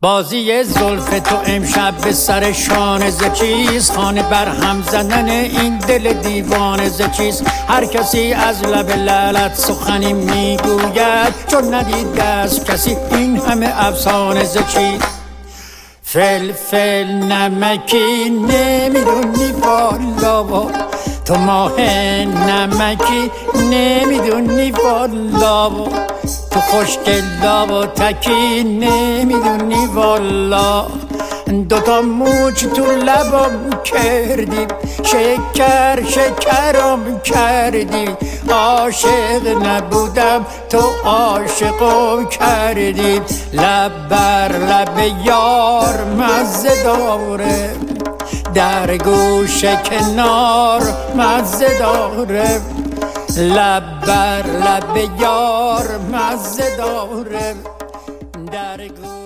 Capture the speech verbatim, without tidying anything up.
بازی زلف تو امشب به سر شانه ز چیز، خانه بر هم زدن این دل دیوانه ز چیز. هر کسی از لب لعلت سخنی میگوید، چون ندیده از کسی این همه افسانه ز چیز. فلفل نمکی نمیدونی والا، تو ماه نمکی نمیدونی والا، تو خوشگلا و تکی نمیدونی والا. دوتا موچ تو لبم کردی، شکر شکرم کردی. عاشق نبودم تو عاشقم کردی. لب بر لب یار مزه داره، در گوش کنار مزه داره. لب بر لب یار مزه داره، در گوش